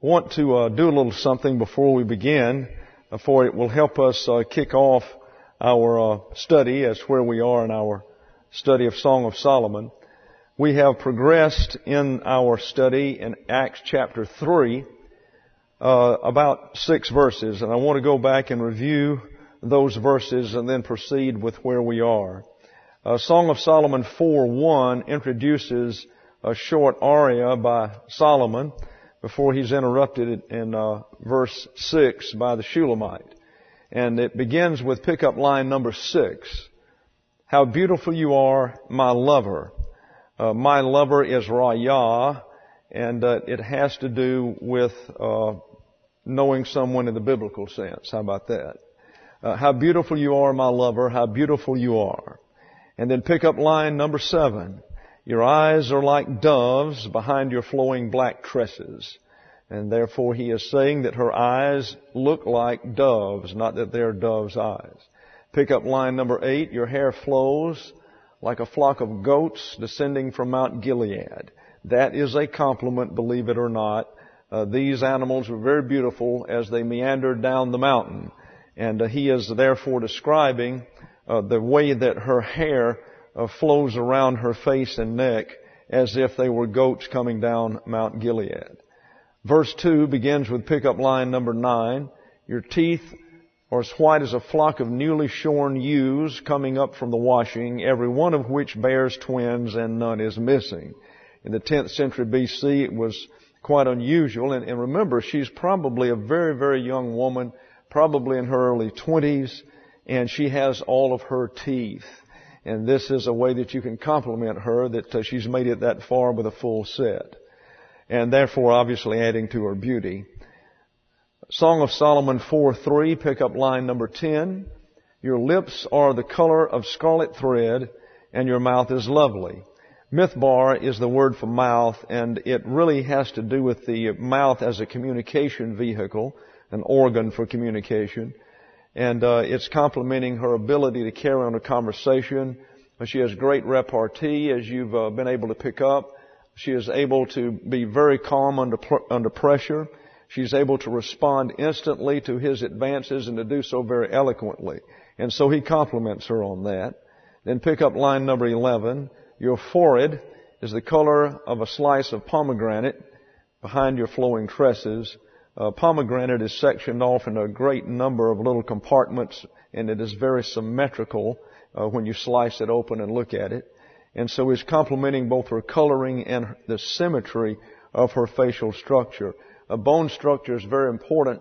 want to do a little something before we begin, for it will help us kick off our study as where we are in our study of Song of Solomon. We have progressed in our study in Acts chapter 3, about 6 verses, and I want to go back and review those verses and then proceed with where we are. Song of Solomon 4:1 introduces a short aria by Solomon before he's interrupted in verse 6 by the Shulamite. And it begins with pickup line number 6. How beautiful you are, my lover. My lover is Rayah, and it has to do with knowing someone in the biblical sense. How about that? How beautiful you are, my lover. How beautiful you are. And then pick up line number 7. Your eyes are like doves behind your flowing black tresses. And therefore he is saying that her eyes look like doves, not that they're doves' eyes. Pick up line number 8. Your hair flows like a flock of goats descending from Mount Gilead. That is a compliment, believe it or not. These animals were very beautiful as they meandered down the mountain. And he is therefore describing the way that her hair flows around her face and neck as if they were goats coming down Mount Gilead. Verse 2 begins with pickup line number 9. Your teeth are as white as a flock of newly shorn ewes coming up from the washing, every one of which bears twins and none is missing. In the 10th century BC, it was quite unusual. And remember, she's probably a very, very young woman, probably in her early 20s, and she has all of her teeth. And this is a way that you can compliment her, that she's made it that far with a full set. And therefore, obviously, adding to her beauty. Song of Solomon 4:3, pick up line number 10. Your lips are the color of scarlet thread, and your mouth is lovely. Mithbar is the word for mouth, and it really has to do with the mouth as a communication vehicle, an organ for communication. And it's complimenting her ability to carry on a conversation. She has great repartee, as you've been able to pick up. She is able to be very calm under pressure. She's able to respond instantly to his advances and to do so very eloquently. And so he compliments her on that. Then pick up line number 11. Your forehead is the color of a slice of pomegranate behind your flowing tresses. Pomegranate is sectioned off in a great number of little compartments, and it is very symmetrical when you slice it open and look at it. And so he's complimenting both her coloring and the symmetry of her facial structure. Bone structure is very important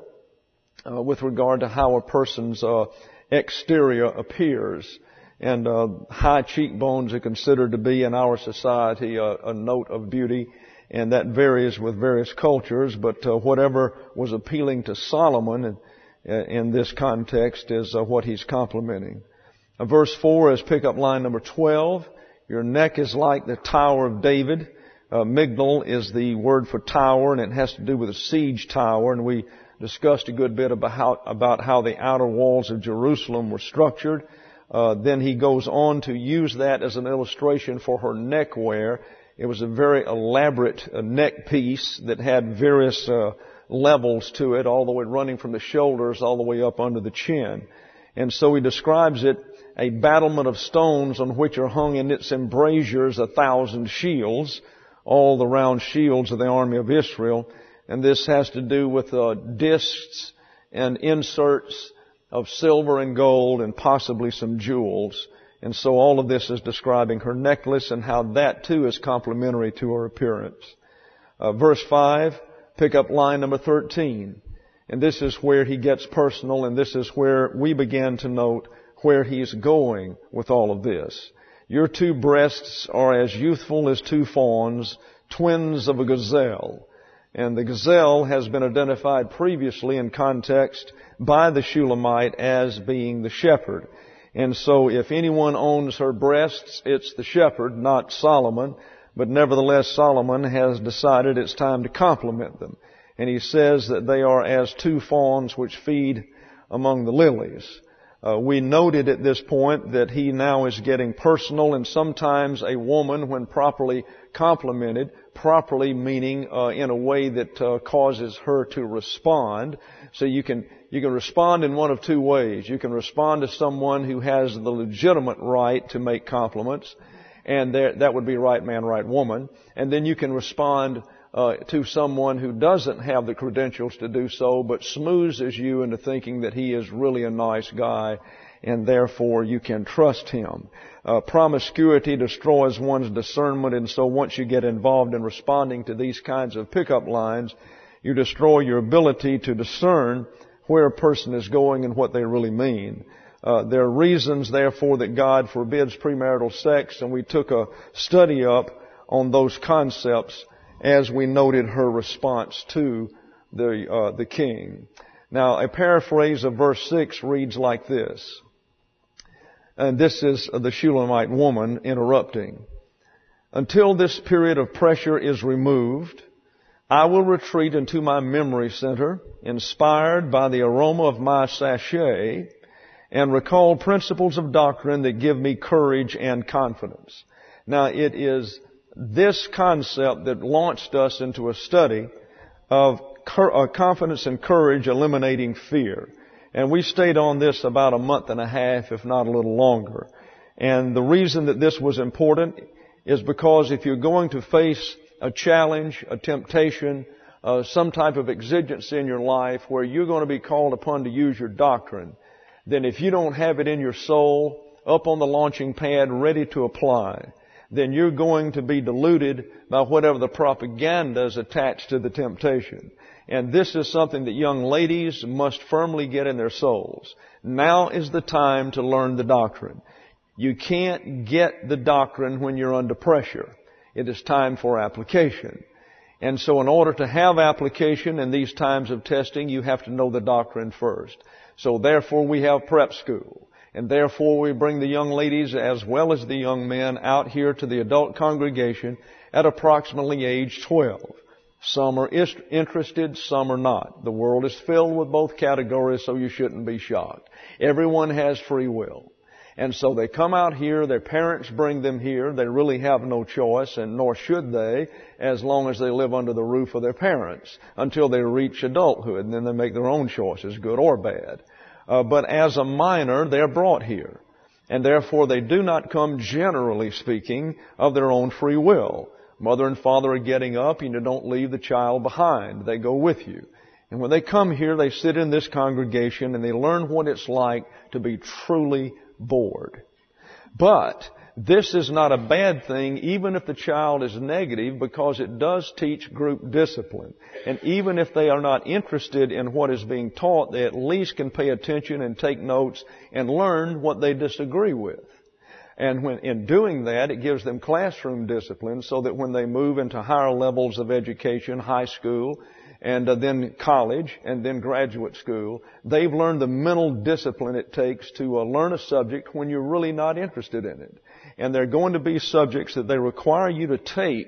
with regard to how a person's exterior appears. And high cheekbones are considered to be in our society a note of beauty. And that varies with various cultures, but whatever was appealing to Solomon in this context is what he's complimenting. Verse 4 is pick up line number 12. Your neck is like the Tower of David. Migdal is the word for tower, and it has to do with a siege tower. And we discussed a good bit about how the outer walls of Jerusalem were structured. Then he goes on to use that as an illustration for her neckwear. It was a very elaborate neck piece that had various levels to it, all the way running from the shoulders all the way up under the chin. And so he describes it, a battlement of stones on which are hung in its embrasures 1,000 shields, all the round shields of the army of Israel. And this has to do with discs and inserts of silver and gold and possibly some jewels. And so all of this is describing her necklace and how that too is complementary to her appearance. Verse 5, pick up line number 13. And this is where he gets personal, and this is where we begin to note where he's going with all of this. Your 2 breasts are as youthful as 2 fawns, twins of a gazelle. And the gazelle has been identified previously in context by the Shulamite as being the shepherd. And so if anyone owns her breasts, it's the shepherd, not Solomon. But nevertheless, Solomon has decided it's time to compliment them. And he says that they are as 2 fawns which feed among the lilies. We noted at this point that he now is getting personal, and sometimes a woman, when properly complimented, properly meaning in a way that causes her to respond. So you can respond in one of two ways. You can respond to someone who has the legitimate right to make compliments, and that would be right man, right woman. And then you can respond to someone who doesn't have the credentials to do so, but smoozes you into thinking that he is really a nice guy, and therefore you can trust him. Promiscuity destroys one's discernment, and so once you get involved in responding to these kinds of pickup lines, you destroy your ability to discern where a person is going and what they really mean. There are reasons, therefore, that God forbids premarital sex, and we took a study up on those concepts as we noted her response to the king. Now, a paraphrase of verse 6 reads like this. And this is the Shulamite woman interrupting. Until this period of pressure is removed, I will retreat into my memory center, inspired by the aroma of my sachet, and recall principles of doctrine that give me courage and confidence. Now, it is this concept that launched us into a study of confidence and courage eliminating fear. And we stayed on this about a month and a half, if not a little longer. And the reason that this was important is because if you're going to face a challenge, a temptation, some type of exigency in your life where you're going to be called upon to use your doctrine, then if you don't have it in your soul, up on the launching pad, ready to apply, then you're going to be deluded by whatever the propaganda is attached to the temptation. And this is something that young ladies must firmly get in their souls. Now is the time to learn the doctrine. You can't get the doctrine when you're under pressure. It is time for application. And so in order to have application in these times of testing, you have to know the doctrine first. So therefore we have prep school. And therefore we bring the young ladies as well as the young men out here to the adult congregation at approximately age 12. Some are interested, some are not. The world is filled with both categories, so you shouldn't be shocked. Everyone has free will. And so they come out here, their parents bring them here, they really have no choice, and nor should they, as long as they live under the roof of their parents, until they reach adulthood, and then they make their own choices, good or bad. But as a minor, they're brought here. And therefore they do not come, generally speaking, of their own free will. Mother and father are getting up, and you don't leave the child behind. They go with you. And when they come here, they sit in this congregation and they learn what it's like to be truly bored. But this is not a bad thing, even if the child is negative, because it does teach group discipline. And even if they are not interested in what is being taught, they at least can pay attention and take notes and learn what they disagree with. And when in doing that, it gives them classroom discipline so that when they move into higher levels of education, high school, and then college, and then graduate school, they've learned the mental discipline it takes to learn a subject when you're really not interested in it. And there are going to be subjects that they require you to take.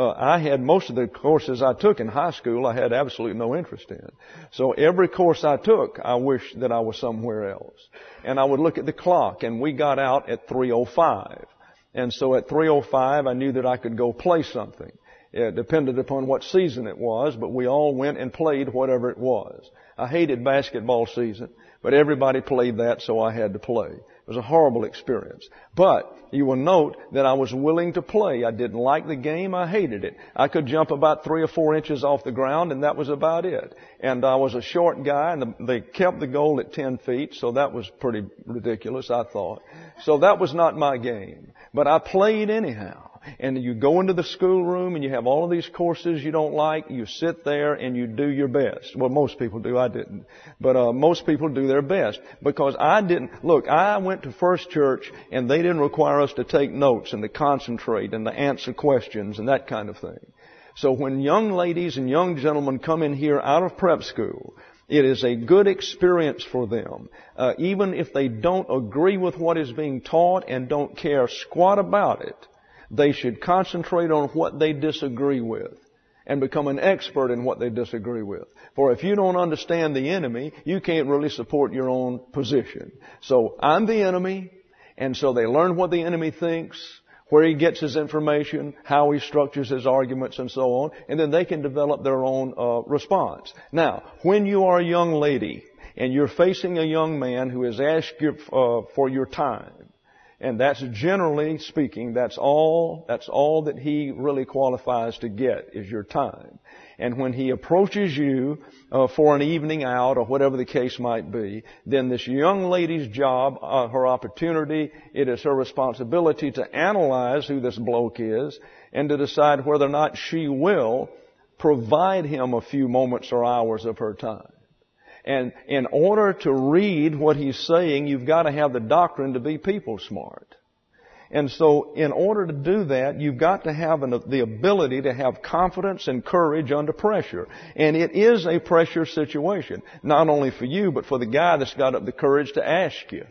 I had most of the courses I took in high school, I had absolutely no interest in. So every course I took, I wished that I was somewhere else. And I would look at the clock, and we got out at 3:05. And so at 3:05, I knew that I could go play something. It depended upon what season it was, but we all went and played whatever it was. I hated basketball season, but everybody played that, so I had to play. It was a horrible experience. But you will note that I was willing to play. I didn't like the game. I hated it. I could jump about 3 or 4 inches off the ground, and that was about it. And I was a short guy, and they kept the goal at 10 feet, so that was pretty ridiculous, I thought. So that was not my game. But I played anyhow. And you go into the schoolroom and you have all of these courses you don't like. You sit there and you do your best. Well, most people do. I didn't. But most people do their best. Because I didn't. Look, I went to First Church and they didn't require us to take notes and to concentrate and to answer questions and that kind of thing. So when young ladies and young gentlemen come in here out of prep school, it is a good experience for them. Even if they don't agree with what is being taught and don't care squat about it, they should concentrate on what they disagree with and become an expert in what they disagree with. For if you don't understand the enemy, you can't really support your own position. So I'm the enemy, and so they learn what the enemy thinks, where he gets his information, how he structures his arguments, and so on, and then they can develop their own response. Now, when you are a young lady and you're facing a young man who has asked you for your time, and that's generally speaking, that's all that he really qualifies to get is your time. And when he approaches you for an evening out or whatever the case might be, then this young lady's job, her opportunity, it is her responsibility to analyze who this bloke is and to decide whether or not she will provide him a few moments or hours of her time. And in order to read what he's saying, you've got to have the doctrine to be people smart. And so in order to do that, you've got to have the ability to have confidence and courage under pressure. And it is a pressure situation, not only for you, but for the guy that's got the courage to ask you.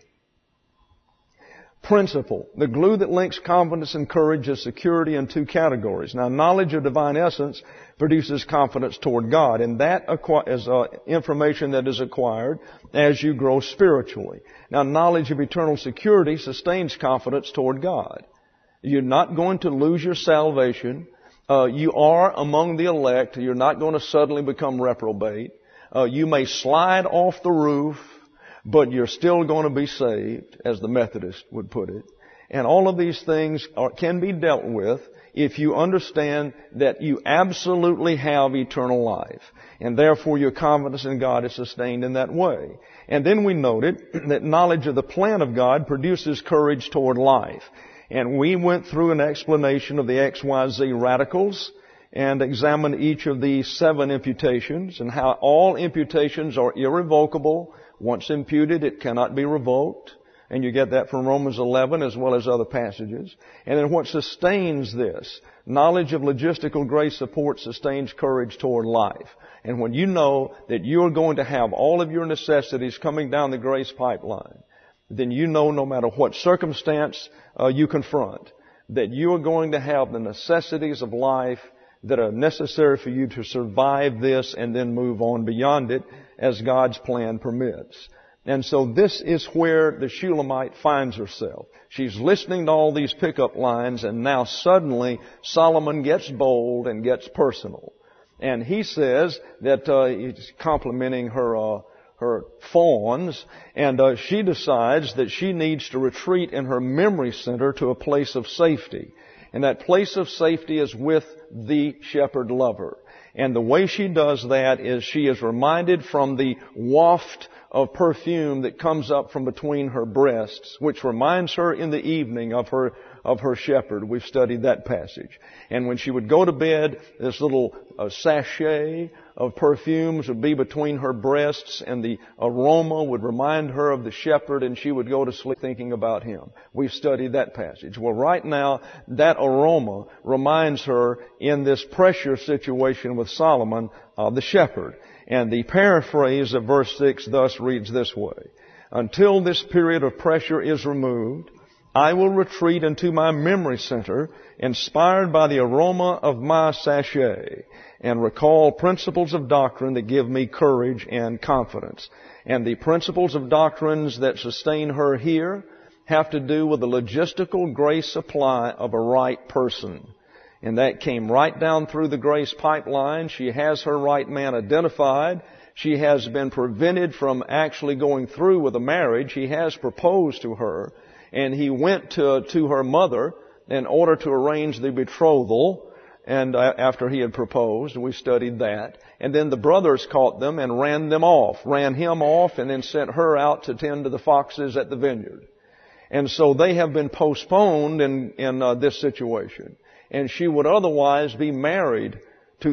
Principle. The glue that links confidence and courage is security in two categories. Now, knowledge of divine essence produces confidence toward God, and that is information that is acquired as you grow spiritually. Now, knowledge of eternal security sustains confidence toward God. You're not going to lose your salvation. You are among the elect. You're not going to suddenly become reprobate. You may slide off the roof, but you're still going to be saved, as the Methodist would put it. And all of these things can be dealt with if you understand that you absolutely have eternal life. And therefore your confidence in God is sustained in that way. And then we noted that knowledge of the plan of God produces courage toward life. And we went through an explanation of the XYZ radicals and examined each of the 7 imputations and how all imputations are irrevocable. Once imputed, it cannot be revoked. And you get that from Romans 11 as well as other passages. And then what sustains this? Knowledge of logistical grace support sustains courage toward life. And when you know that you're going to have all of your necessities coming down the grace pipeline, then you know no matter what circumstance you confront, that you are going to have the necessities of life that are necessary for you to survive this and then move on beyond it as God's plan permits. And so this is where the Shulamite finds herself. She's listening to all these pickup lines, and now suddenly Solomon gets bold and gets personal. And he says that he's complimenting her fawns, and she decides that she needs to retreat in her memory center to a place of safety. And that place of safety is with the shepherd lover. And the way she does that is she is reminded from the waft of perfume that comes up from between her breasts, which reminds her in the evening of her shepherd. We've studied that passage. And when she would go to bed, this little sachet of perfumes would be between her breasts, and the aroma would remind her of the shepherd, and she would go to sleep thinking about him. We've studied that passage. Well, right now, that aroma reminds her in this pressure situation with Solomon of the shepherd. And the paraphrase of verse 6 thus reads this way: until this period of pressure is removed, I will retreat into my memory center, inspired by the aroma of my sachet, and recall principles of doctrine that give me courage and confidence. And the principles of doctrines that sustain her here have to do with the logistical grace supply of a right person. And that came right down through the grace pipeline. She has her right man identified. She has been prevented from actually going through with a marriage. He has proposed to her, and he went to her mother in order to arrange the betrothal, and after he had proposed, we studied that. And then the brothers caught them and ran him off, and then sent her out to tend to the foxes at the vineyard. And so they have been postponed in this situation. And she would otherwise be married to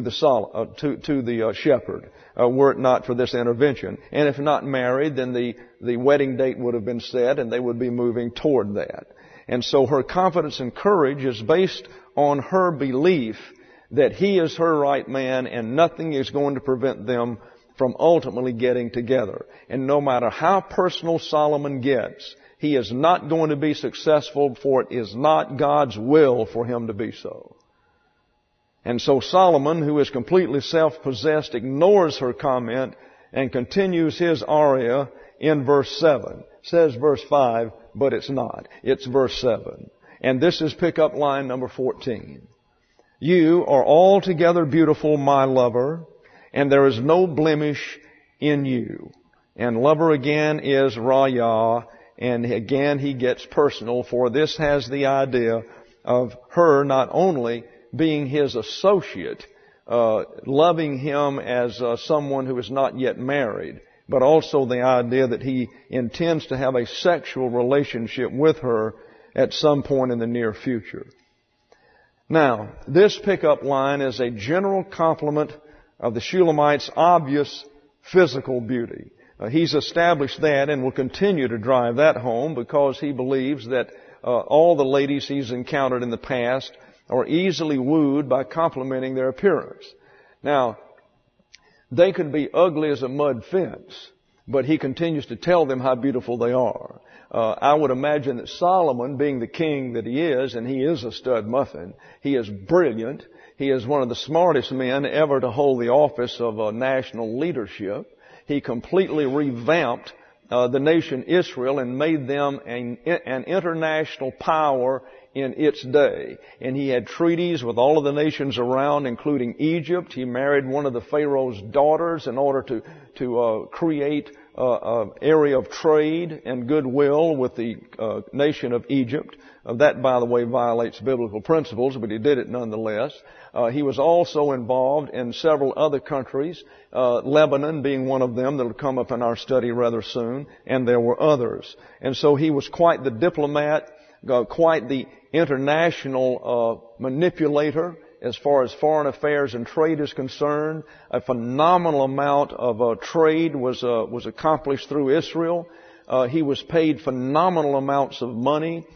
the shepherd, were it not for this intervention. And if not married, then the wedding date would have been set, and they would be moving toward that. And so her confidence and courage is based on her belief that he is her right man, and nothing is going to prevent them from ultimately getting together. And no matter how personal Solomon gets, he is not going to be successful, for it is not God's will for him to be so. And so Solomon, who is completely self-possessed, ignores her comment and continues his aria in verse 7. Says verse 5, but it's not. It's verse 7. And this is pickup line number 14. You are altogether beautiful, my lover, and there is no blemish in you. And lover again is Raya, and again he gets personal, for this has the idea of her not only being his associate, loving him as someone who is not yet married, but also the idea that he intends to have a sexual relationship with her at some point in the near future. Now, this pickup line is a general compliment of the Shulamite's obvious physical beauty. He's established that and will continue to drive that home because he believes that all the ladies he's encountered in the past are easily wooed by complimenting their appearance. Now, they could be ugly as a mud fence, but he continues to tell them how beautiful they are. I would imagine that Solomon, being the king that he is, and he is a stud muffin, he is brilliant. He is one of the smartest men ever to hold the office of national leadership. He completely revamped the nation Israel and made them an international power in its day. And he had treaties with all of the nations around, including Egypt. He married one of the Pharaoh's daughters in order to create an area of trade and goodwill with the nation of Egypt. That, by the way, violates biblical principles, but he did it nonetheless. He was also involved in several other countries, Lebanon being one of them that will come up in our study rather soon, and there were others. And so he was quite the diplomat, quite the international manipulator as far as foreign affairs and trade is concerned. A phenomenal amount of trade was accomplished through Israel. He was paid phenomenal amounts of money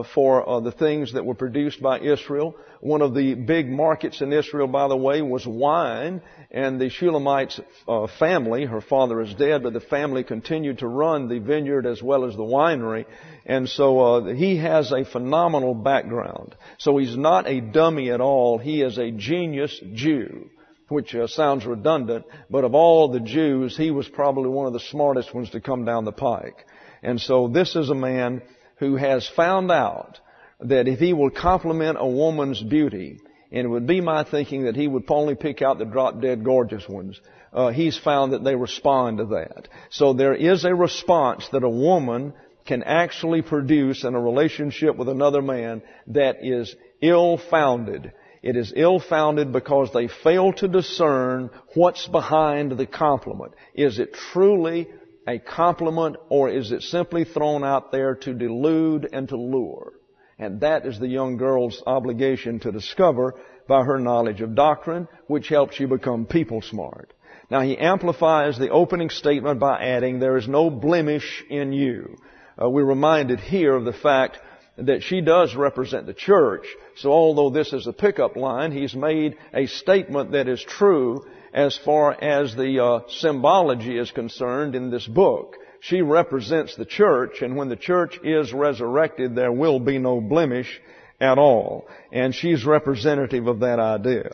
for the things that were produced by Israel. One of the big markets in Israel, by the way, was wine. And the Shulamite's family, her father is dead, but the family continued to run the vineyard as well as the winery. And so he has a phenomenal background. So he's not a dummy at all. He is a genius Jew, which sounds redundant, but of all the Jews, he was probably one of the smartest ones to come down the pike. And so this is a man who has found out that if he will compliment a woman's beauty, and it would be my thinking that he would only pick out the drop-dead gorgeous ones, he's found that they respond to that. So there is a response that a woman can actually produce in a relationship with another man that is ill-founded. It is ill-founded because they fail to discern what's behind the compliment. Is it truly a compliment, or is it simply thrown out there to delude and to lure? And that is the young girl's obligation to discover by her knowledge of doctrine, which helps you become people smart. Now he amplifies the opening statement by adding, there is no blemish in you. We're reminded here of the fact that she does represent the church. So although this is a pickup line, he's made a statement that is true as far as the symbology is concerned in this book. She represents the church, and when the church is resurrected, there will be no blemish at all. And she's representative of that idea.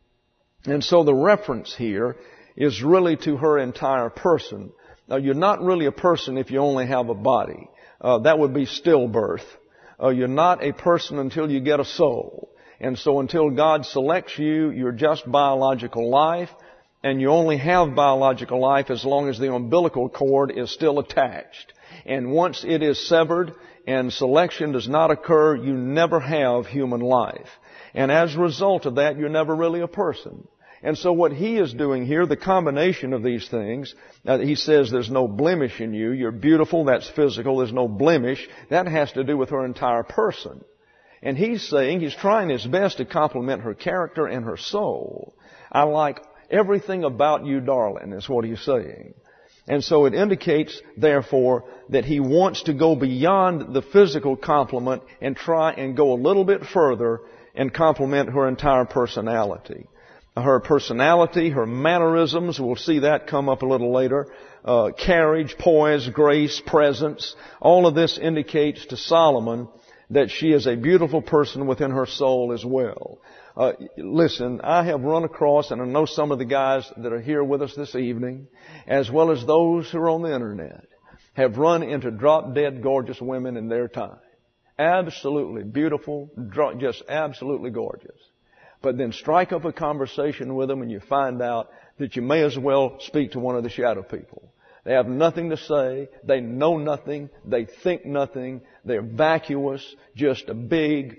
And so the reference here is really to her entire person. Now, you're not really a person if you only have a body. That would be stillbirth. You're not a person until you get a soul. And so until God selects you, you're just biological life. And you only have biological life as long as the umbilical cord is still attached. And once it is severed and selection does not occur, you never have human life. And as a result of that, you're never really a person. And so what he is doing here, the combination of these things, he says there's no blemish in you. You're beautiful, that's physical. There's no blemish. That has to do with her entire person. And he's saying, he's trying his best to compliment her character and her soul. I like everything about you, darling, is what he's saying. And so it indicates, therefore, that he wants to go beyond the physical compliment and try and go a little bit further and compliment her entire personality. Her personality, her mannerisms, we'll see that come up a little later, carriage, poise, grace, presence, all of this indicates to Solomon that she is a beautiful person within her soul as well. Listen, I have run across, and I know some of the guys that are here with us this evening, as well as those who are on the internet, have run into drop-dead gorgeous women in their time. Absolutely beautiful, just absolutely gorgeous. But then strike up a conversation with them and you find out that you may as well speak to one of the shadow people. They have nothing to say. They know nothing. They think nothing. They're vacuous. Just a big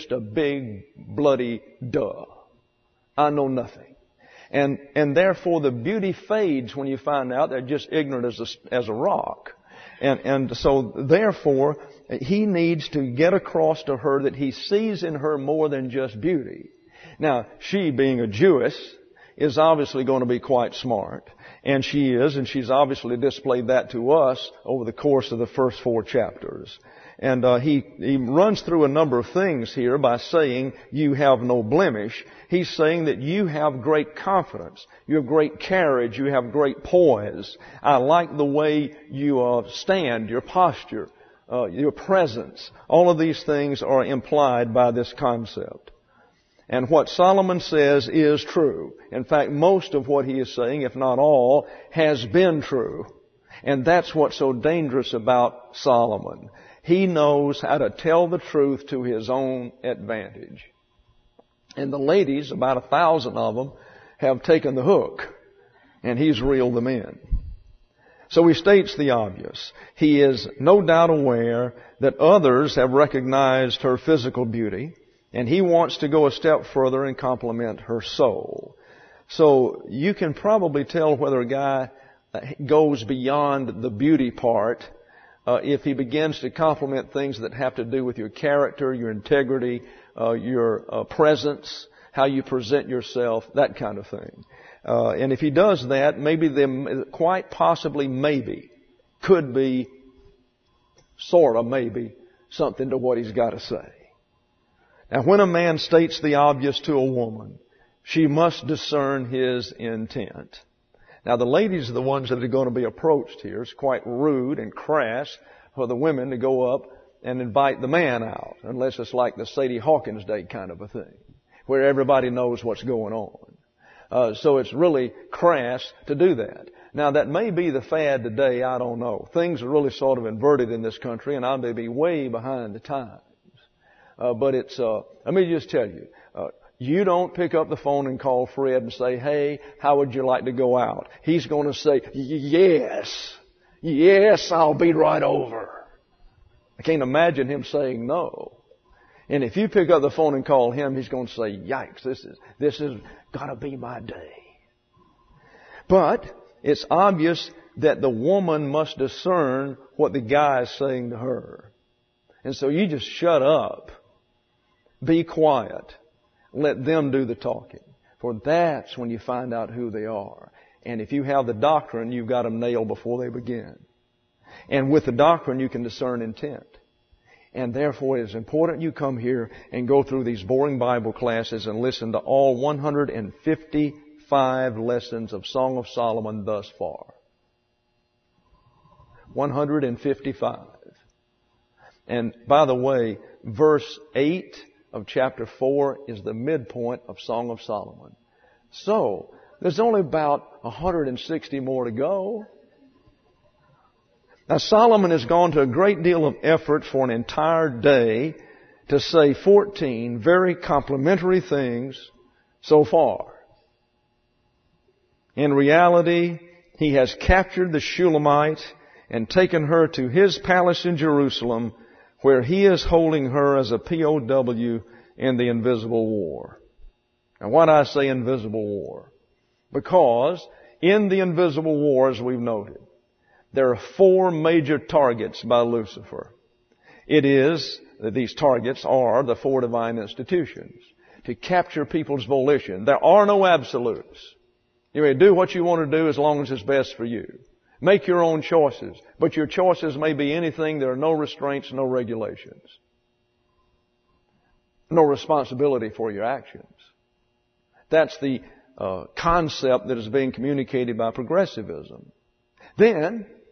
bloody duh. I know nothing. And therefore the beauty fades when you find out they're just ignorant as a rock. And so therefore he needs to get across to her that he sees in her more than just beauty. Now, she being a Jewess is obviously going to be quite smart. And she is, and she's obviously displayed that to us over the course of the first 4 chapters. And he runs through a number of things here by saying, you have no blemish. He's saying that you have great confidence. You have great carriage. You have great poise. I like the way you stand, your posture, your presence. All of these things are implied by this concept. And what Solomon says is true. In fact, most of what he is saying, if not all, has been true. And that's what's so dangerous about Solomon. He knows how to tell the truth to his own advantage. And the ladies, about 1,000 of them, have taken the hook. And he's reeled them in. So he states the obvious. He is no doubt aware that others have recognized her physical beauty. And he wants to go a step further and compliment her soul. So you can probably tell whether a guy goes beyond the beauty part if he begins to compliment things that have to do with your character, your integrity, your presence, how you present yourself, that kind of thing. And if he does that, quite possibly maybe, could be sort of maybe something to what he's got to say. Now, when a man states the obvious to a woman, she must discern his intent. Now, the ladies are the ones that are going to be approached here. It's quite rude and crass for the women to go up and invite the man out, unless it's like the Sadie Hawkins Day kind of a thing, where everybody knows what's going on. So it's really crass to do that. Now, that may be the fad today. I don't know. Things are really sort of inverted in this country, and I may be way behind the times. But let me just tell you, you don't pick up the phone and call Fred and say, hey, how would you like to go out? He's going to say, yes, I'll be right over. I can't imagine him saying no. And if you pick up the phone and call him, he's going to say, yikes, this is gotta be my day. But it's obvious that the woman must discern what the guy is saying to her. And so you just shut up. Be quiet. Let them do the talking. For that's when you find out who they are. And if you have the doctrine, you've got them nailed before they begin. And with the doctrine, you can discern intent. And therefore, it is important you come here and go through these boring Bible classes and listen to all 155 lessons of Song of Solomon thus far. 155. And by the way, verse 8 of chapter 4 is the midpoint of Song of Solomon. So, there's only about 160 more to go. Now, Solomon has gone to a great deal of effort for an entire day to say 14 very complimentary things so far. In reality, he has captured the Shulamite and taken her to his palace in Jerusalem, where he is holding her as a POW in the invisible war. Now, why do I say invisible war? Because in the invisible war, as we've noted, there are 4 major targets by Lucifer. These targets are the 4 divine institutions. To capture people's volition. There are no absolutes. You may do what you want to do as long as it's best for you. Make your own choices. But your choices may be anything. There are no restraints, no regulations. No responsibility for your actions. That's the concept that is being communicated by progressivism. Then,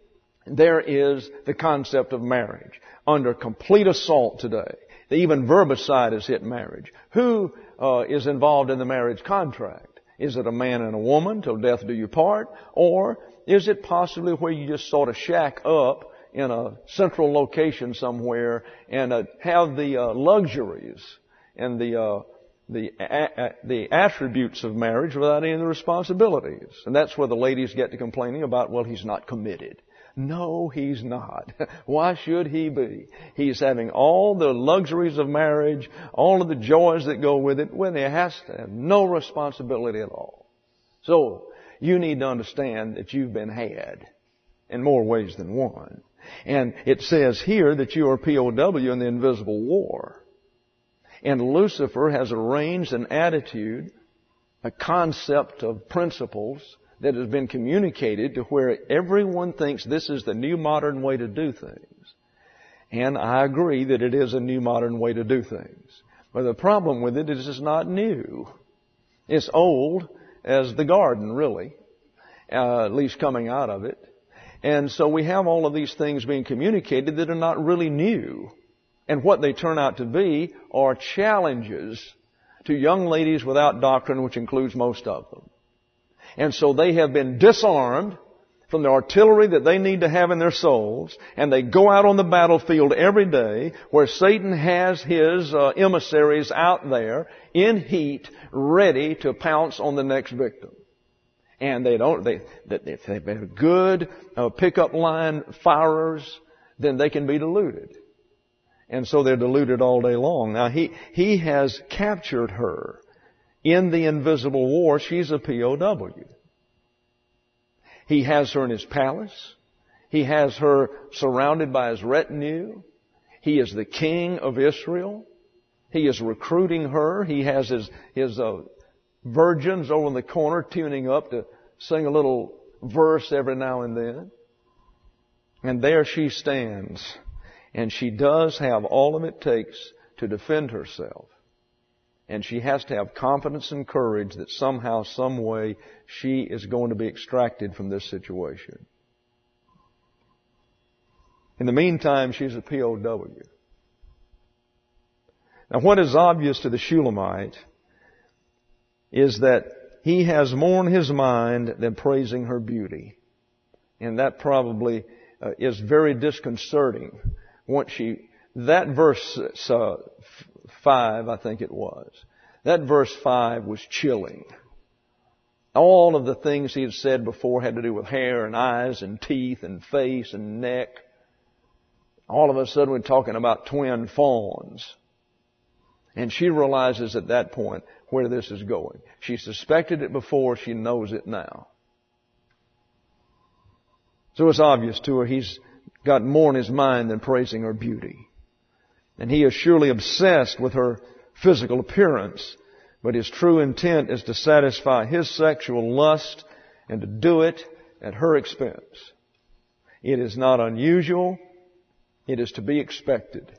there is the concept of marriage under complete assault today. Even verbicide has hit marriage. Who is involved in the marriage contract? Is it a man and a woman till death do you part? Or is it possibly where you just sort of shack up in a central location somewhere and have the luxuries and the attributes of marriage without any of the responsibilities? And that's where the ladies get to complaining about, well, he's not committed. No, he's not. Why should he be? He's having all the luxuries of marriage, all of the joys that go with it, when he has to have no responsibility at all. So, you need to understand that you've been had in more ways than one. And it says here that you are POW in the invisible war. And Lucifer has arranged an attitude, a concept of principles that has been communicated to where everyone thinks this is the new modern way to do things. And I agree that it is a new modern way to do things. But the problem with it is it's not new. It's old as the garden, really, at least coming out of it. And so we have all of these things being communicated that are not really new. And what they turn out to be are challenges to young ladies without doctrine, which includes most of them. And so they have been disarmed from the artillery that they need to have in their souls, and they go out on the battlefield every day where Satan has his emissaries out there in heat, ready to pounce on the next victim. And if they've been good pickup line firers, then they can be deluded. And so they're deluded all day long. Now he has captured her in the invisible war. She's a POW. He has her in his palace. He has her surrounded by his retinue. He is the king of Israel. He is recruiting her. He has his virgins over in the corner tuning up to sing a little verse every now and then. And there she stands. And she does have all of it takes to defend herself. And she has to have confidence and courage that somehow, some way, she is going to be extracted from this situation. In the meantime, she's a POW. Now, what is obvious to the Shulamite is that he has more in his mind than praising her beauty. And that probably is very disconcerting. That verse 5, I think it was. That verse 5 was chilling. All of the things he had said before had to do with hair and eyes and teeth and face and neck. All of a sudden we're talking about twin fawns. And she realizes at that point where this is going. She suspected it before, she knows it now. So it's obvious to her he's got more in his mind than praising her beauty. And he is surely obsessed with her physical appearance, but his true intent is to satisfy his sexual lust and to do it at her expense. It is not unusual. It is to be expected.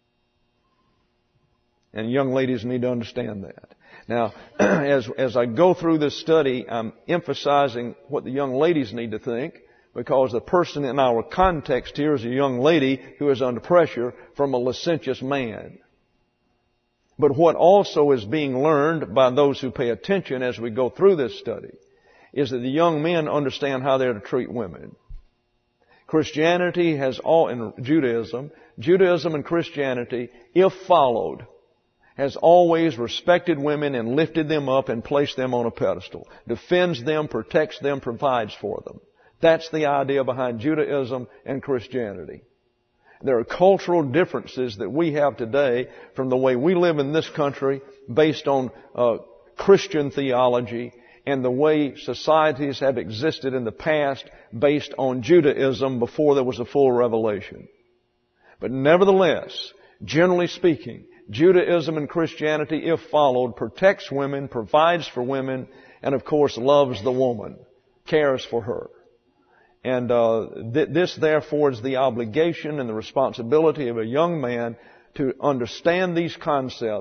And young ladies need to understand that. Now, as I go through this study, I'm emphasizing what the young ladies need to think, because the person in our context here is a young lady who is under pressure from a licentious man. But what also is being learned by those who pay attention as we go through this study is that the young men understand how they're to treat women. Christianity has in Judaism and Christianity, if followed, has always respected women and lifted them up and placed them on a pedestal. Defends them, protects them, provides for them. That's the idea behind Judaism and Christianity. There are cultural differences that we have today from the way we live in this country based on Christian theology and the way societies have existed in the past based on Judaism before there was a full revelation. But nevertheless, generally speaking, Judaism and Christianity, if followed, protects women, provides for women, and of course loves the woman, cares for her. And this, therefore, is the obligation and the responsibility of a young man to understand these concepts,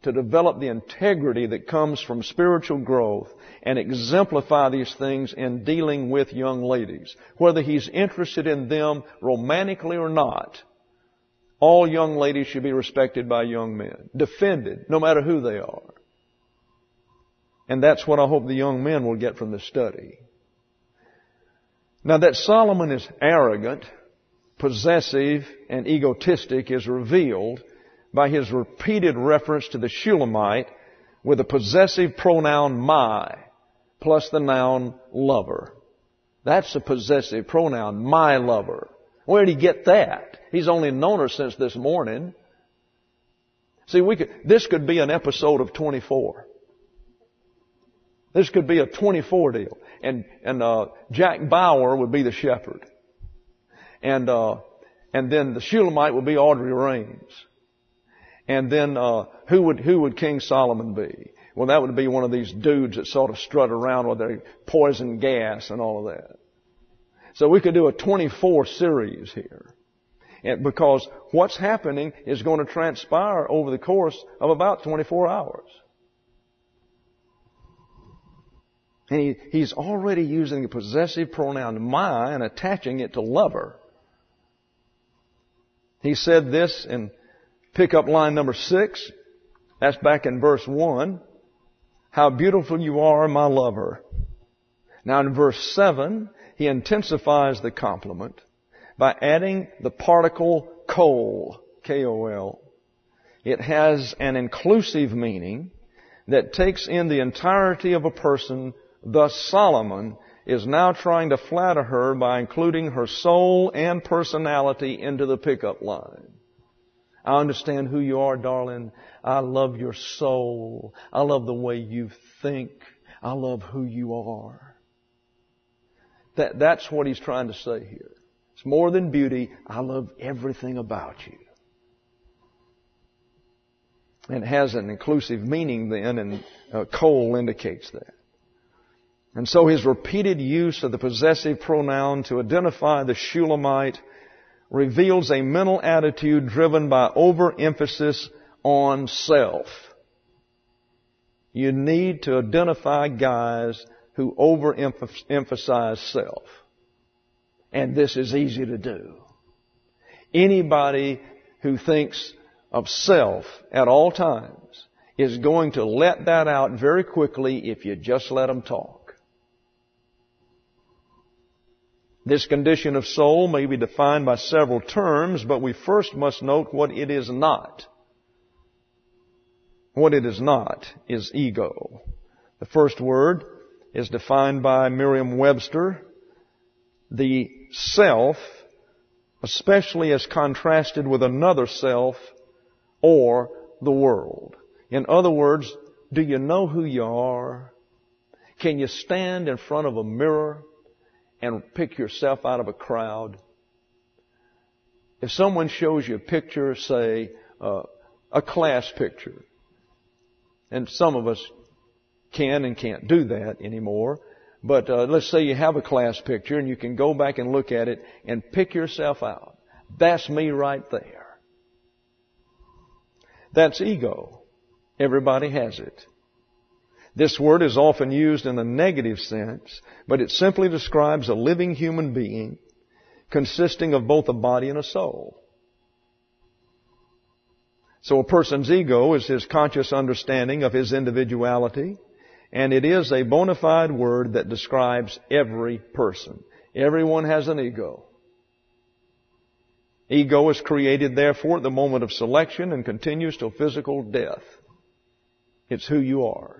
to develop the integrity that comes from spiritual growth and exemplify these things in dealing with young ladies. Whether he's interested in them romantically or not, all young ladies should be respected by young men, defended, no matter who they are. And that's what I hope the young men will get from this study. Now, that Solomon is arrogant, possessive, and egotistic is revealed by his repeated reference to the Shulamite with the possessive pronoun my plus the noun lover. That's a possessive pronoun, my lover. Where did he get that? He's only known her since this morning. See, this could be an episode of 24. This could be a 24 deal. And Jack Bauer would be the shepherd. And then the Shulamite would be Audrey Raines. And then, who would King Solomon be? Well, that would be one of these dudes that sort of strut around with their poison gas and all of that. So we could do a 24 series here. And because what's happening is going to transpire over the course of about 24 hours. And he's already using the possessive pronoun my and attaching it to lover. He said this in pickup line number 6. That's back in verse 1. How beautiful you are, my lover. Now in verse 7, he intensifies the compliment by adding the particle kol, K-O-L. It has an inclusive meaning that takes in the entirety of a person. Thus Solomon is now trying to flatter her by including her soul and personality into the pickup line. I understand who you are, darling. I love your soul. I love the way you think. I love who you are. That's what he's trying to say here. It's more than beauty. I love everything about you. And it has an inclusive meaning then, and Cole indicates that. And so his repeated use of the possessive pronoun to identify the Shulamite reveals a mental attitude driven by overemphasis on self. You need to identify guys who overemphasize self. And this is easy to do. Anybody who thinks of self at all times is going to let that out very quickly if you just let them talk. This condition of soul may be defined by several terms, but we first must note what it is not. What it is not is ego. The first word is defined by Merriam-Webster. The self, especially as contrasted with another self or the world. In other words, do you know who you are? Can you stand in front of a mirror and pick yourself out of a crowd? If someone shows you a picture, say, a class picture, and some of us can and can't do that anymore, but let's say you have a class picture and you can go back and look at it and pick yourself out. That's me right there. That's ego. Everybody has it. This word is often used in a negative sense, but it simply describes a living human being consisting of both a body and a soul. So a person's ego is his conscious understanding of his individuality, and it is a bona fide word that describes every person. Everyone has an ego. Ego is created, therefore, at the moment of selection and continues till physical death. It's who you are.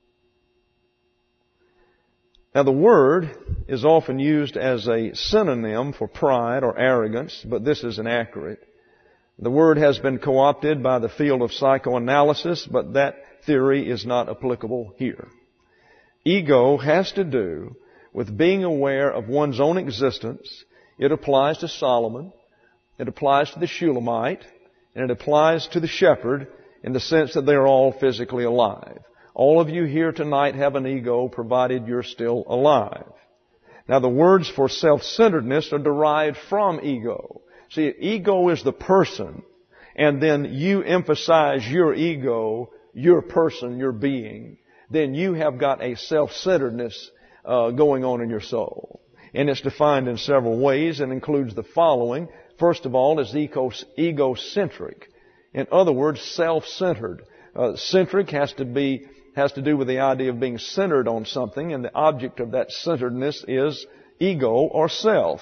Now, the word is often used as a synonym for pride or arrogance, but this is inaccurate. The word has been co-opted by the field of psychoanalysis, but that theory is not applicable here. Ego has to do with being aware of one's own existence. It applies to Solomon. It applies to the Shulamite. And it applies to the shepherd in the sense that they're all physically alive. All of you here tonight have an ego, provided you're still alive. Now, the words for self-centeredness are derived from ego. See, ego is the person, and then you emphasize your ego your person, your being, then you have got a self-centeredness going on in your soul. And it's defined in several ways and includes the following. First of all, is egocentric. In other words, self-centered. Centric has to do with the idea of being centered on something, and the object of that centeredness is ego or self.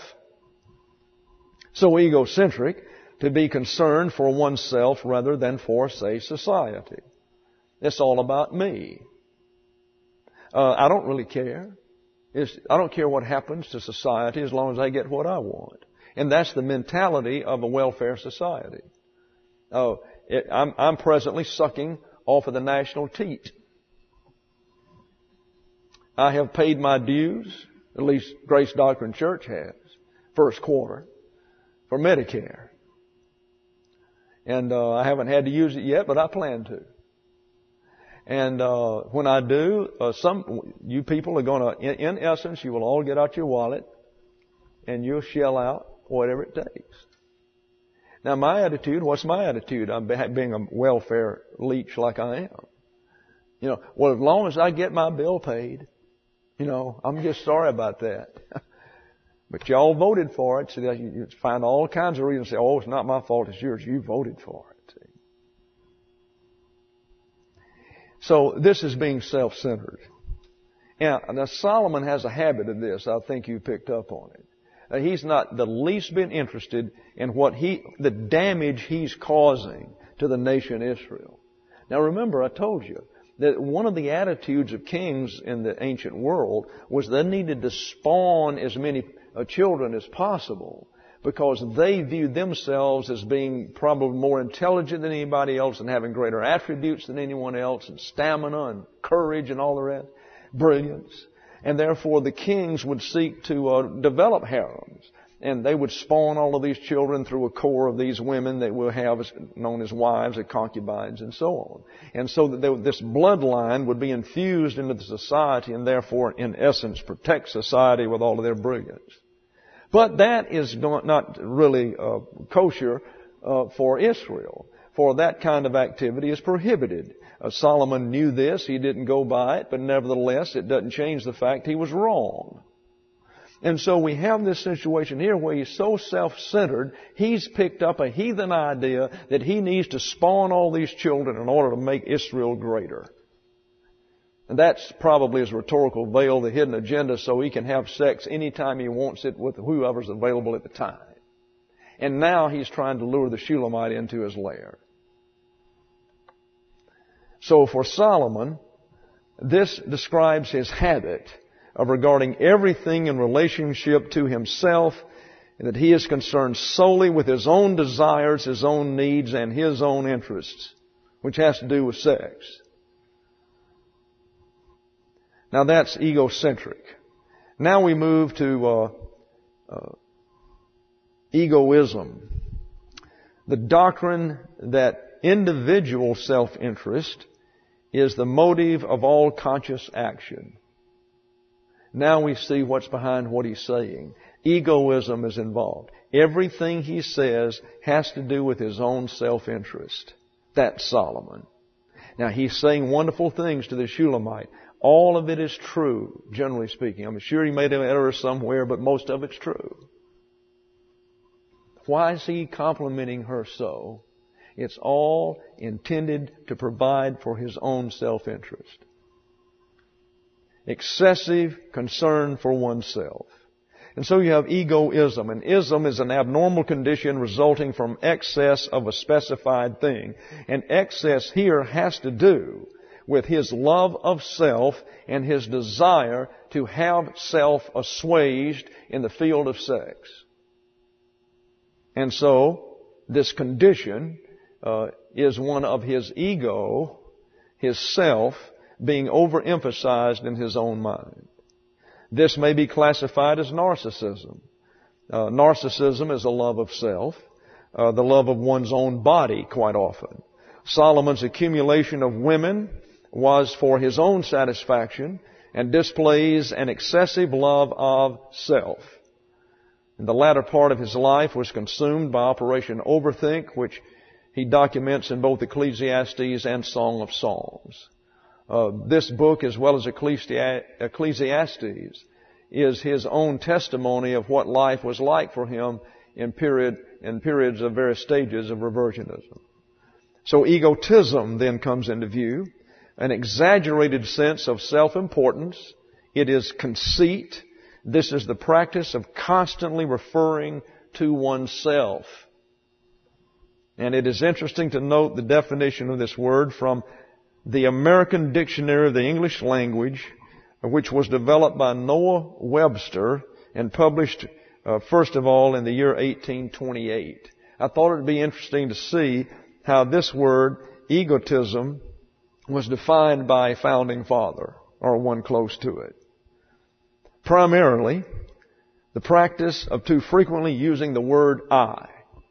So egocentric, to be concerned for oneself rather than for, say, society. It's all about me. I don't really care. I don't care what happens to society as long as I get what I want. And that's the mentality of a welfare society. I'm presently sucking off of the national teat. I have paid my dues, at least Grace Doctrine Church has, first quarter, for Medicare. And I haven't had to use it yet, but I plan to. And when I do, you people are going to, in essence, you will all get out your wallet and you'll shell out whatever it takes. Now, what's my attitude? I'm being a welfare leech like I am. Well, as long as I get my bill paid, I'm just sorry about that. But y'all voted for it, so that you find all kinds of reasons to say, oh, it's not my fault, it's yours. You voted for it. See? So this is being self-centered. Now, Solomon has a habit of this. I think you picked up on it. He's not the least bit interested in the damage he's causing to the nation Israel. Now remember, I told you that one of the attitudes of kings in the ancient world was they needed to spawn as many children as possible because they viewed themselves as being probably more intelligent than anybody else and having greater attributes than anyone else and stamina and courage and all the rest, brilliance. And therefore the kings would seek to develop harems. And they would spawn all of these children through a core of these women that we'll have known as wives or concubines and so on. And so that this bloodline would be infused into the society and therefore, in essence, protect society with all of their brilliance. But that is not really kosher for Israel. For that kind of activity is prohibited. Solomon knew this. He didn't go by it. But nevertheless, it doesn't change the fact he was wrong. And so we have this situation here where he's so self-centered, he's picked up a heathen idea that he needs to spawn all these children in order to make Israel greater. And that's probably his rhetorical veil, the hidden agenda, so he can have sex anytime he wants it with whoever's available at the time. And now he's trying to lure the Shulamite into his lair. So for Solomon, this describes his habit of regarding everything in relationship to himself, and that he is concerned solely with his own desires, his own needs, and his own interests, which has to do with sex. Now that's egocentric. Now we move to egoism. The doctrine that individual self-interest is the motive of all conscious action. Now we see what's behind what he's saying. Egoism is involved. Everything he says has to do with his own self-interest. That's Solomon. Now he's saying wonderful things to the Shulamite. All of it is true, generally speaking. I'm sure he made an error somewhere, but most of it's true. Why is he complimenting her so? It's all intended to provide for his own self-interest. Excessive concern for oneself. And so you have egoism. And ism is an abnormal condition resulting from excess of a specified thing. And excess here has to do with his love of self and his desire to have self assuaged in the field of sex. And so this condition is one of his ego, his self, being overemphasized in his own mind. This may be classified as narcissism. Narcissism is a love of self, the love of one's own body quite often. Solomon's accumulation of women was for his own satisfaction and displays an excessive love of self. And the latter part of his life was consumed by Operation Overthink, which he documents in both Ecclesiastes and Song of Songs. This book, as well as Ecclesiastes, is his own testimony of what life was like for him in periods of various stages of reversionism. So egotism then comes into view, an exaggerated sense of self-importance. It is conceit. This is the practice of constantly referring to oneself. And it is interesting to note the definition of this word from the American Dictionary of the English Language, which was developed by Noah Webster and published, first of all, in the year 1828. I thought it would be interesting to see how this word, egotism, was defined by a founding father, or one close to it. Primarily, the practice of too frequently using the word I.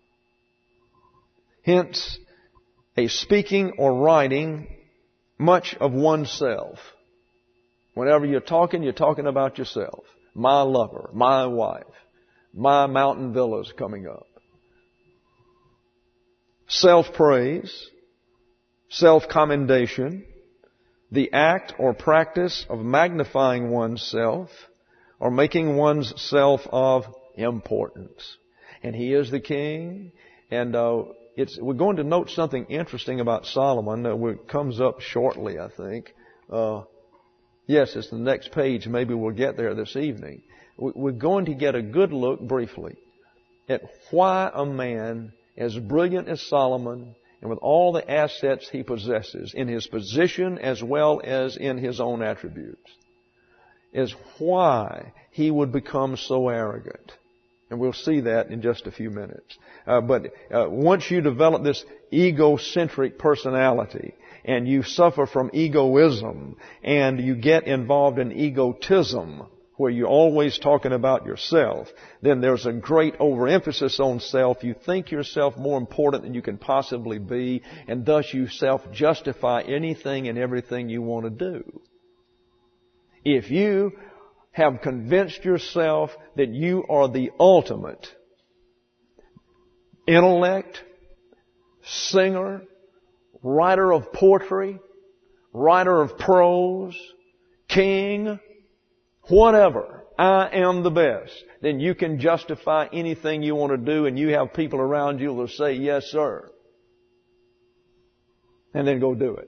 Hence, a speaking or writing much of oneself. Whenever you're talking about yourself. My lover, my wife, my mountain villas coming up. Self-praise, self-commendation, the act or practice of magnifying oneself or making oneself of importance. And he is the king, and we're going to note something interesting about Solomon that comes up shortly, I think. Yes, it's the next page. Maybe we'll get there this evening. We're going to get a good look briefly at why a man as brilliant as Solomon and with all the assets he possesses in his position as well as in his own attributes is why he would become so arrogant. And we'll see that in just a few minutes. But once you develop this egocentric personality and you suffer from egoism and you get involved in egotism where you're always talking about yourself, then there's a great overemphasis on self. You think yourself more important than you can possibly be, and thus you self-justify anything and everything you want to do. If you have convinced yourself that you are the ultimate intellect, singer, writer of poetry, writer of prose, king, whatever, I am the best, then you can justify anything you want to do, and you have people around you who will say, yes, sir. And then go do it.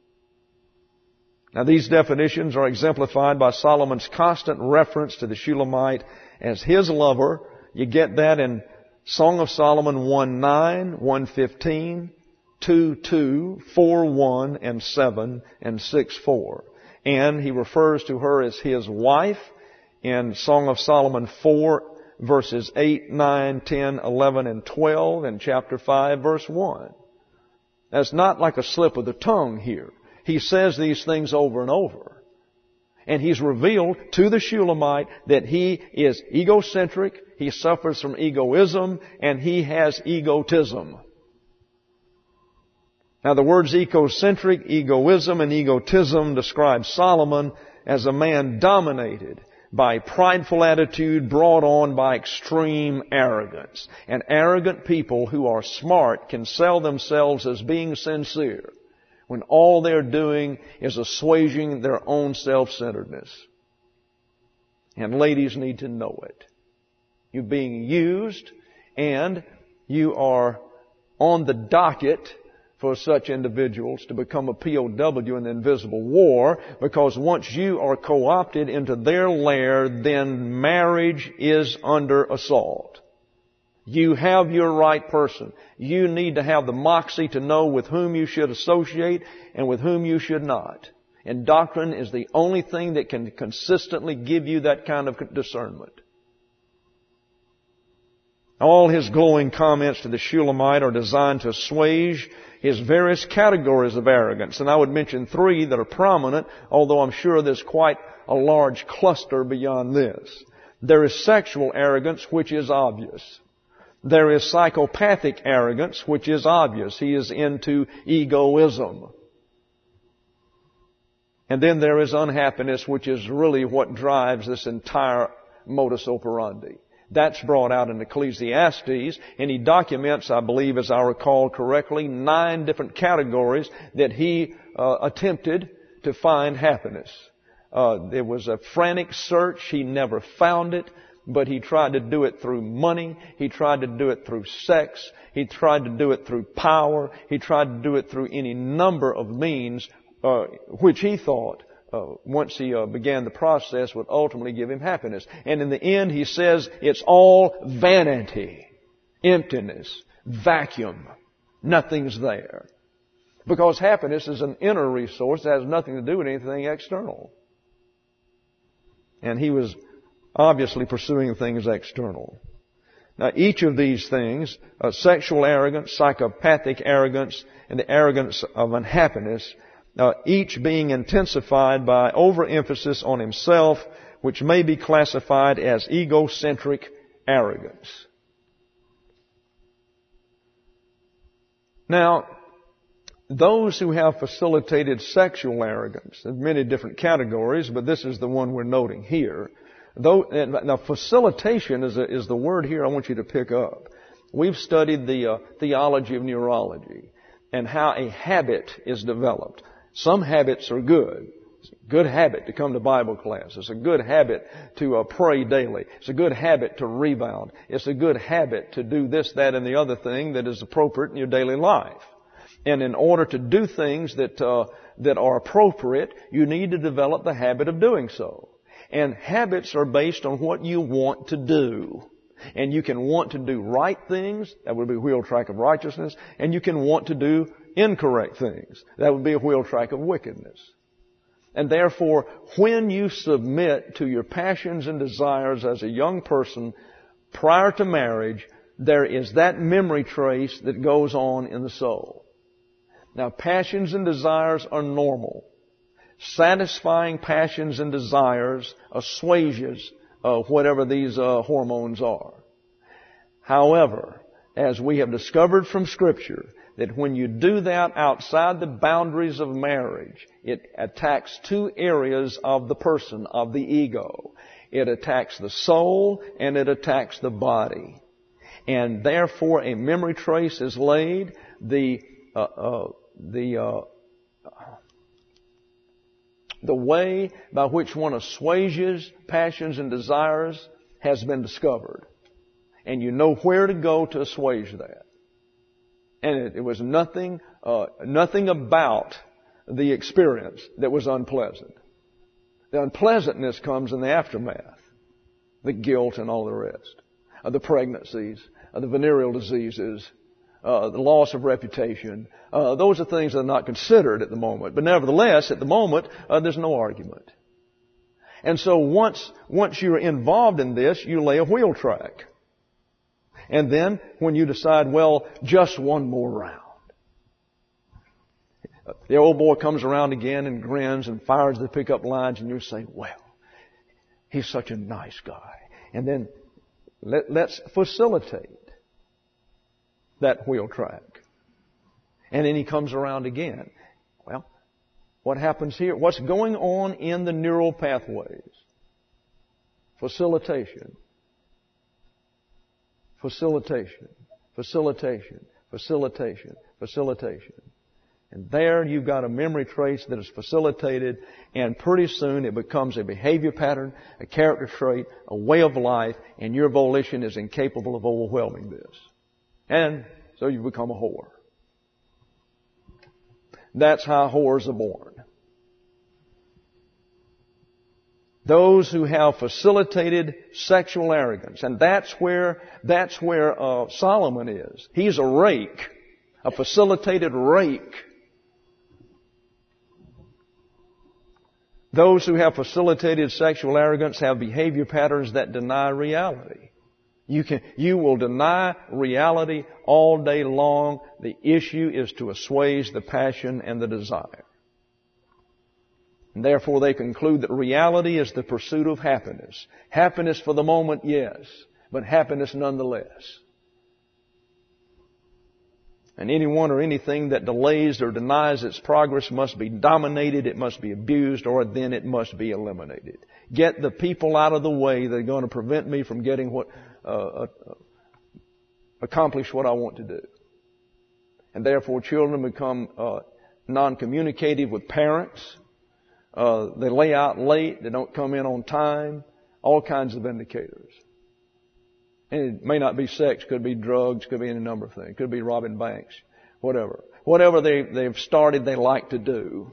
Now, these definitions are exemplified by Solomon's constant reference to the Shulamite as his lover. You get that in Song of Solomon 1:9, 1:15, 2:2, 4:1, and 7, and 6:4. And he refers to her as his wife in Song of Solomon 4, verses 8, 9, 10, 11, and 12, and chapter 5, verse 1. That's not like a slip of the tongue here. He says these things over and over. And he's revealed to the Shulamite that he is egocentric, he suffers from egoism, and he has egotism. Now the words egocentric, egoism, and egotism describe Solomon as a man dominated by prideful attitude brought on by extreme arrogance. And arrogant people who are smart can sell themselves as being sincere when all they're doing is assuaging their own self-centeredness. And ladies need to know it. You're being used, and you are on the docket for such individuals to become a POW in the invisible war, because once you are co-opted into their lair, then marriage is under assault. You have your right person. You need to have the moxie to know with whom you should associate and with whom you should not. And doctrine is the only thing that can consistently give you that kind of discernment. All his glowing comments to the Shulamite are designed to assuage his various categories of arrogance. And I would mention three that are prominent, although I'm sure there's quite a large cluster beyond this. There is sexual arrogance, which is obvious. There is psychopathic arrogance, which is obvious. He is into egoism. And then there is unhappiness, which is really what drives this entire modus operandi. That's brought out in Ecclesiastes, and he documents, I believe, as I recall correctly, 9 different categories that he attempted to find happiness. There was a frantic search. He never found it, but he tried to do it through money. He tried to do it through sex. He tried to do it through power. He tried to do it through any number of means, which he thought, once he began the process, would ultimately give him happiness. And in the end, he says, it's all vanity, emptiness, vacuum. Nothing's there. Because happiness is an inner resource that has nothing to do with anything external. And he was obviously pursuing things external. Now, each of these things, sexual arrogance, psychopathic arrogance, and the arrogance of unhappiness, each being intensified by overemphasis on himself, which may be classified as egocentric arrogance. Now, those who have facilitated sexual arrogance, there are many different categories, but this is the one we're noting here. Now, facilitation is the word here I want you to pick up. We've studied the theology of neurology and how a habit is developed. Some habits are good. It's a good habit to come to Bible class. It's a good habit to pray daily. It's a good habit to rebound. It's a good habit to do this, that, and the other thing that is appropriate in your daily life. And in order to do things that are appropriate, you need to develop the habit of doing so. And habits are based on what you want to do. And you can want to do right things. That would be a wheel track of righteousness. And you can want to do incorrect things. That would be a wheel track of wickedness. And therefore, when you submit to your passions and desires as a young person prior to marriage, there is that memory trace that goes on in the soul. Now, passions and desires are normal. Satisfying passions and desires assuages whatever these hormones are. However, as we have discovered from Scripture, that when you do that outside the boundaries of marriage, it attacks 2 areas of the person, of the ego. It attacks the soul and it attacks the body. And therefore a memory trace is laid. The way by which one assuages passions and desires has been discovered. And you know where to go to assuage that. And it was nothing about the experience that was unpleasant. The unpleasantness comes in the aftermath. The guilt and all the rest. The pregnancies, the venereal diseases, the loss of reputation. Those are things that are not considered at the moment. But nevertheless, at the moment, there's no argument. And so once you're involved in this, you lay a wheel track. And then when you decide, well, just one more round. The old boy comes around again and grins and fires the pickup lines and you say, well, he's such a nice guy. And then let's facilitate that wheel track. And then he comes around again. Well, what happens here? What's going on in the neural pathways? Facilitation. Facilitation. Facilitation. Facilitation. Facilitation. And there you've got a memory trace that is facilitated, and pretty soon it becomes a behavior pattern, a character trait, a way of life, and your volition is incapable of overwhelming this. And so you become a whore. That's how whores are born. Those who have facilitated sexual arrogance. And that's where Solomon is. He's a rake. A facilitated rake. Those who have facilitated sexual arrogance have behavior patterns that deny reality. You will deny reality all day long. The issue is to assuage the passion and the desire. And therefore they conclude that reality is the pursuit of happiness. Happiness for the moment, yes, but happiness nonetheless. And anyone or anything that delays or denies its progress must be dominated, it must be abused, or then it must be eliminated. Get the people out of the way that are going to prevent me from getting accomplish what I want to do. And therefore children become non-communicative with parents. They lay out late, they don't come in on time, all kinds of indicators. And it may not be sex, could be drugs, could be any number of things. Could be robbing banks, whatever. Whatever they've started, they like to do.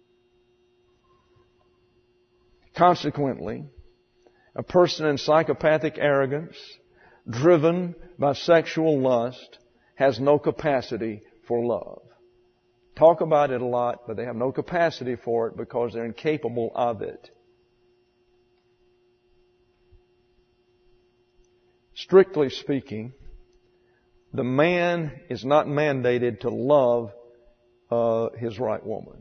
Consequently, a person in psychopathic arrogance, driven by sexual lust, has no capacity for love. Talk about it a lot, but they have no capacity for it because they're incapable of it. Strictly speaking, the man is not mandated to love his right woman.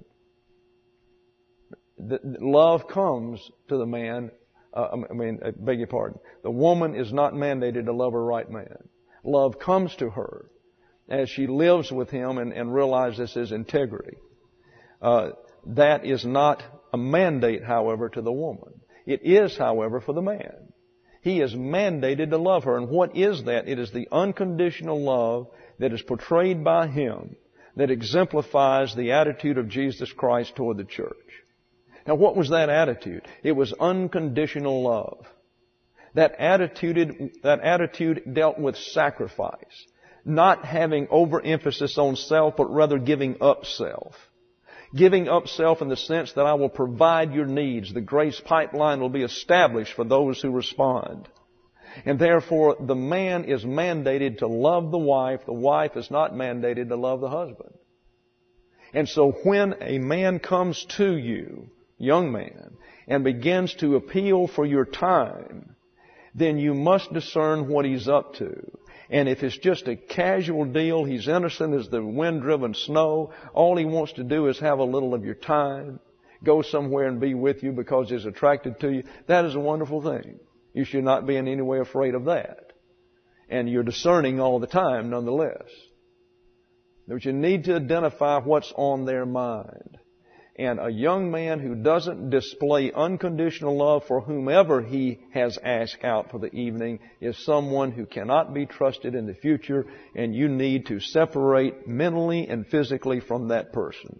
Love comes to the man. I beg your pardon. The woman is not mandated to love her right man. Love comes to her as she lives with him and realizes his integrity. That is not a mandate, however, to the woman. It is, however, for the man. He is mandated to love her. And what is that? It is the unconditional love that is portrayed by him that exemplifies the attitude of Jesus Christ toward the church. Now, what was that attitude? It was unconditional love. That attitude dealt with sacrifice, not having overemphasis on self, but rather giving up self. Giving up self in the sense that I will provide your needs. The grace pipeline will be established for those who respond. And therefore, the man is mandated to love the wife. The wife is not mandated to love the husband. And so when a man comes to you, young man, and begins to appeal for your time, then you must discern what he's up to. And if it's just a casual deal, he's innocent as the wind-driven snow, all he wants to do is have a little of your time, go somewhere and be with you because he's attracted to you, that is a wonderful thing. You should not be in any way afraid of that. And you're discerning all the time nonetheless. But you need to identify what's on their mind. And a young man who doesn't display unconditional love for whomever he has asked out for the evening is someone who cannot be trusted in the future, and you need to separate mentally and physically from that person.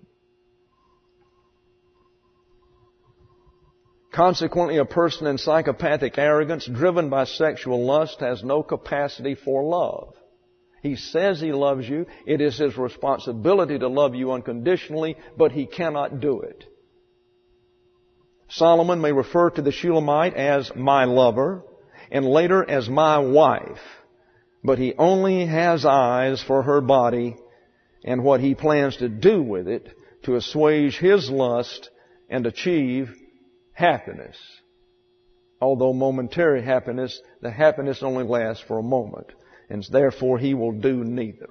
Consequently, a person in psychopathic arrogance, driven by sexual lust, has no capacity for love. He says he loves you. It is his responsibility to love you unconditionally, but he cannot do it. Solomon may refer to the Shulamite as my lover and later as my wife, but he only has eyes for her body and what he plans to do with it to assuage his lust and achieve happiness. Although momentary happiness, the happiness only lasts for a moment. And therefore he will do neither.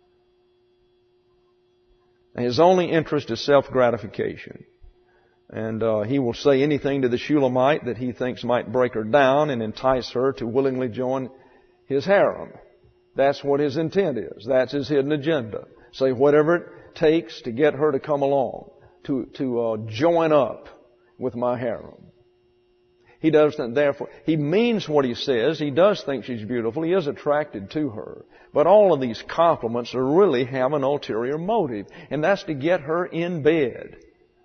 His only interest is self-gratification. And he will say anything to the Shulamite that he thinks might break her down and entice her to willingly join his harem. That's what his intent is. That's his hidden agenda. Say whatever it takes to get her to come along, to join up with my harem. He doesn't, therefore, he means what he says. He does think she's beautiful. He is attracted to her. But all of these compliments really have an ulterior motive, and that's to get her in bed.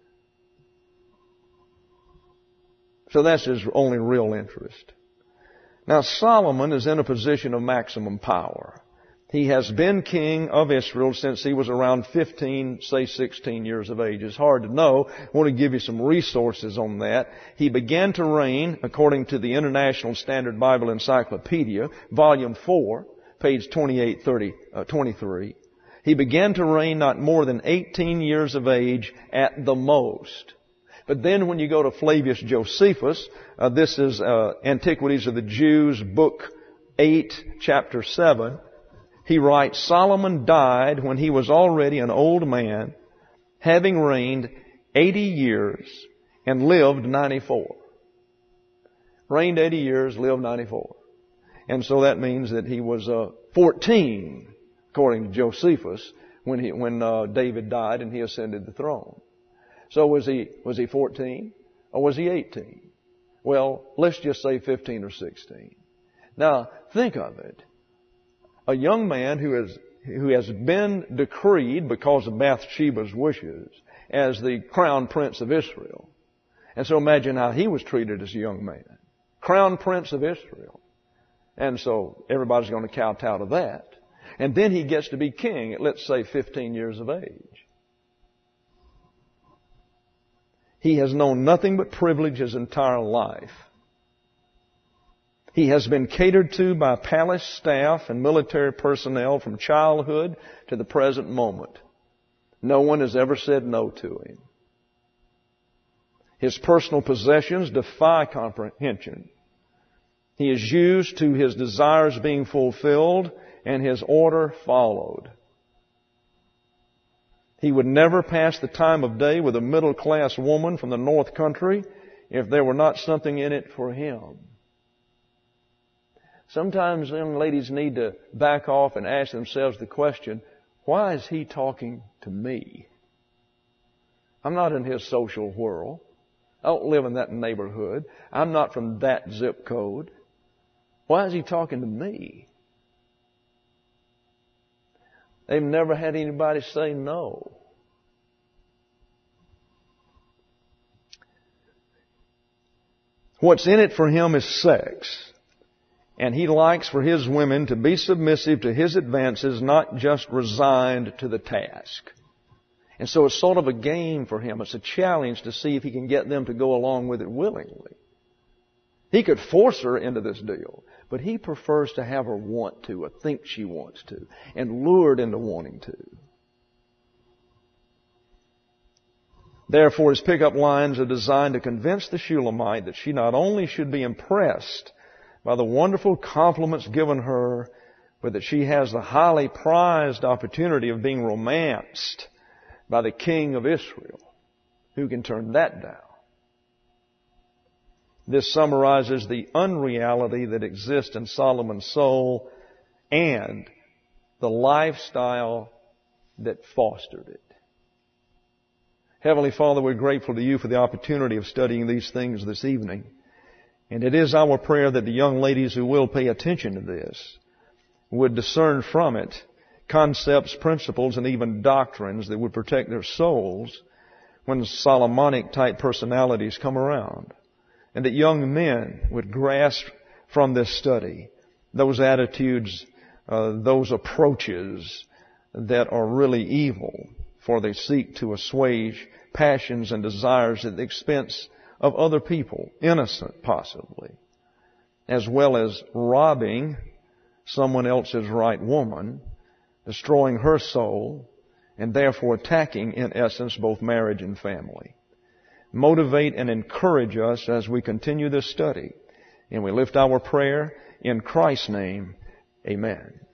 So that's his only real interest. Now, Solomon is in a position of maximum power. He has been king of Israel since he was around 15, say 16 years of age. It's hard to know. I want to give you some resources on that. He began to reign, according to the International Standard Bible Encyclopedia, Volume 4, page 23. He began to reign not more than 18 years of age at the most. But then when you go to Flavius Josephus, this is Antiquities of the Jews, Book 8, Chapter 7, he writes, Solomon died when he was already an old man, having reigned 80 years and lived 94. Reigned 80 years, lived 94. And so that means that he was 14 according to Josephus, when David died and he ascended the throne. So was he 14 or was he 18? Well, let's just say 15 or 16. Now, think of it. A young man who has been decreed because of Bathsheba's wishes as the crown prince of Israel. And so imagine how he was treated as a young man. Crown prince of Israel. And so everybody's going to kowtow to that. And then he gets to be king at, let's say, 15 years of age. He has known nothing but privilege his entire life. He has been catered to by palace staff and military personnel from childhood to the present moment. No one has ever said no to him. His personal possessions defy comprehension. He is used to his desires being fulfilled and his order followed. He would never pass the time of day with a middle-class woman from the North Country if there were not something in it for him. Sometimes young ladies need to back off and ask themselves the question, why is he talking to me? I'm not in his social whirl. I don't live in that neighborhood. I'm not from that zip code. Why is he talking to me? They've never had anybody say no. What's in it for him is sex. And he likes for his women to be submissive to his advances, not just resigned to the task. And so it's sort of a game for him. It's a challenge to see if he can get them to go along with it willingly. He could force her into this deal, but he prefers to have her want to or think she wants to and lured into wanting to. Therefore, his pickup lines are designed to convince the Shulamite that she not only should be impressed by the wonderful compliments given her, but that she has the highly prized opportunity of being romanced by the king of Israel. Who can turn that down? This summarizes the unreality that exists in Solomon's soul and the lifestyle that fostered it. Heavenly Father, we're grateful to you for the opportunity of studying these things this evening. And it is our prayer that the young ladies who will pay attention to this would discern from it concepts, principles, and even doctrines that would protect their souls when Solomonic-type personalities come around. And that young men would grasp from this study those attitudes, those approaches that are really evil, for they seek to assuage passions and desires at the expense of other people, innocent possibly, as well as robbing someone else's right woman, destroying her soul, and therefore attacking, in essence, both marriage and family. Motivate and encourage us as we continue this study. And we lift our prayer in Christ's name. Amen.